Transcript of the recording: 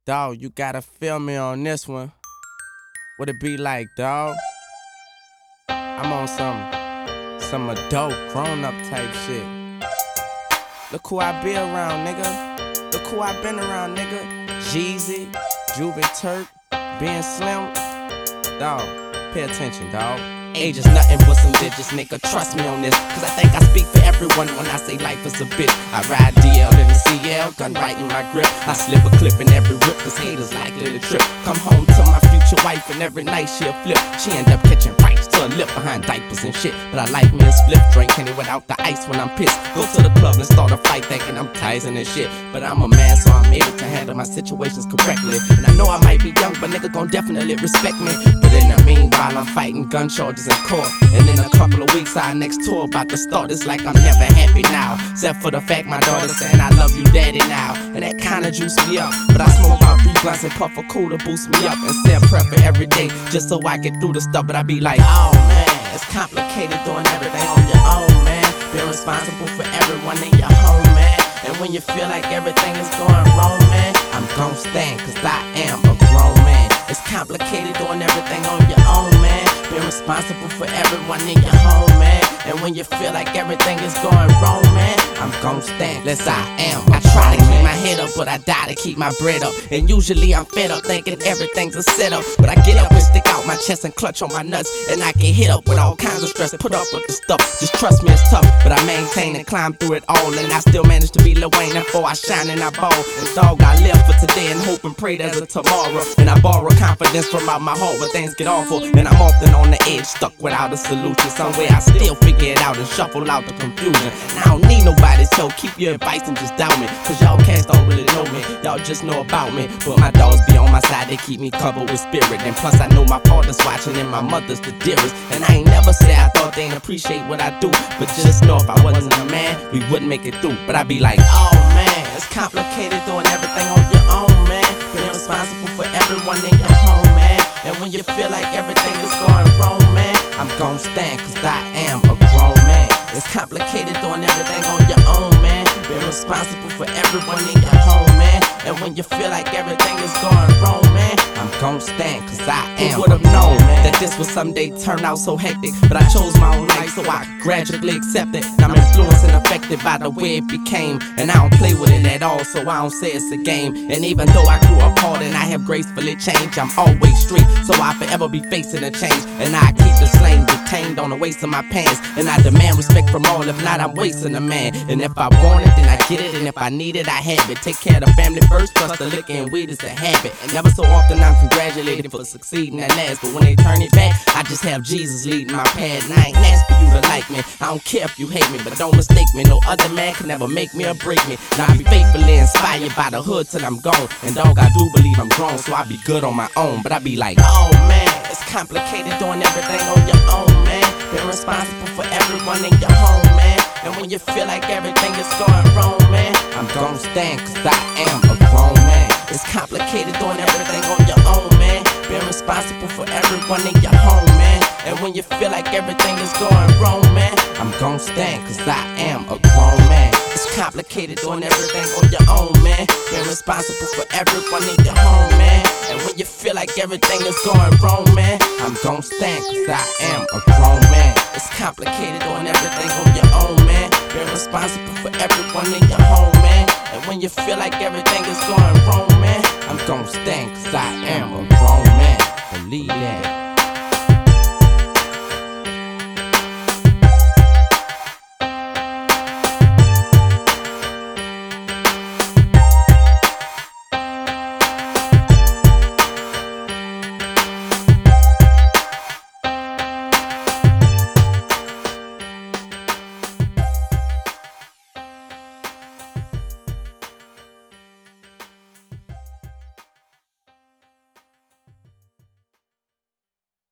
Dawg, you gotta feel me on this one. What it be like, dawg? I'm on some adult, grown-up type shit. Look who I be around, nigga. Look who I been around, nigga. Jeezy, Juvie Turk, Ben Slim. Dawg, pay attention, dawg. Age is nothing but some digits, nigga, trust me on this. Cause I think I speak for everyone when I say life is a bitch. I ride DL in the CL, gun right in my grip. I slip a clip in every whip, cause haters likely to trip. Come home to my future wife and every night she'll flip. She end up catching rights to her lip behind diapers and shit. But I like me a split, drinking it without the ice when I'm pissed. Go to the club and start a fight thinking I'm Tyson and shit. But I'm a man, so I'm able to handle my situations correctly. And I know I might be young, but nigga gon' definitely respect me. But in the meanwhile, I'm fighting gun charges in court. And in a couple of weeks, our next tour about to start. It's like I'm never happy now, except for the fact my daughter saying I love you daddy now. And that kinda juiced me up. But I smoke about 3 blunts and puff a cool to boost me up. And say a prayer for every day, just so I get through the stuff. But I be like, oh man, it's complicated doing everything on your own, man. Being responsible for everyone in your home, man. And when you feel like everything is going wrong, man, I'm gon' stand, cause I am a grown man. It's complicated doing everything on your own, man. Being responsible for everyone in your home, man. And when you feel like everything is going wrong, man, I'm gon' stand, cause I am. I try to keep my head up, but I die to keep my bread up. And usually I'm fed up thinking everything's a setup. But I get up and stick out my chest and clutch on my nuts. And I get hit up with all kinds of stress and put up with the stuff. Just trust me, it's tough, but I maintain and climb through it all. And I still manage to be Lil Wayne, therefore I shine and I ball. And dog, I live for today and hope and pray there's a tomorrow. And I borrow confidence from out my heart when things get awful. And I'm often on the edge, stuck without a solution. Somewhere I still figure it out and shuffle out the confusion. And I don't need nobody's help, keep your advice and just doubt me. Cause y'all cats don't really know me, y'all just know about me. But my dogs be on my side, they keep me covered with spirit. And plus I know my father's watching and my mother's the dearest. And I ain't never said I thought they didn't appreciate what I do, but just know if I wasn't a man, we wouldn't make it through. But I be like, oh man, it's complicated doing everything on your own, man. Being responsible for everyone in your home, man. And when you feel like everything is going wrong, man, I'm gon' stand, cause I am a grown man. It's complicated doing everything on your own, man. Being responsible for everyone in your home, man. And when you feel like everything is going wrong, man, I'm gon' stand, cause I am. Who would've known that this would someday turn out so hectic? But I chose my own life, so I gradually accept it. And I'm influenced and affected by the way it became. And I don't play with it at all, so I don't say it's a game. And even though I grew up hard and I have gracefully changed, I'm always street, so I forever be facing a change. And I keep the slang detained on the waist of my pants. And I demand respect from all, if not I'm wasting a man. And if I want it, then I get it, and if I need it, I have it. Take care of the family first, plus the liquor and weed is a habit. And never so often I'm congratulated for succeeding at last. But when they turn it back, I just have Jesus leading my path. And I ain't asked for you to like me, I don't care if you hate me, but don't mistake me, no other man can never make me or break me. Now I be faithfully inspired by the hood till I'm gone. And dog, I do believe I'm grown, so I be good on my own. But I be like, oh man, it's complicated doing everything on your own, man. Being responsible for everyone in your home, man. And when you feel like everything is going wrong, man, I'm gon' stand, cause I am a grown man. It's complicated doing everything on your own, man. Being responsible for everyone in your home, man. And when you feel like everything is going wrong, man, I'm gon' stand, cause I am a grown man. It's complicated doing everything on your own, man. Being responsible for everyone in your home, man. And when you feel like everything is going wrong, man, I'm gon' stand, cause I am a grown man. It's complicated doing everything on your own, man. Being responsible for everyone in your home, man. And when you feel like everything is going wrong, man, I'm gon' stand, cause I am a grown man. Believe that.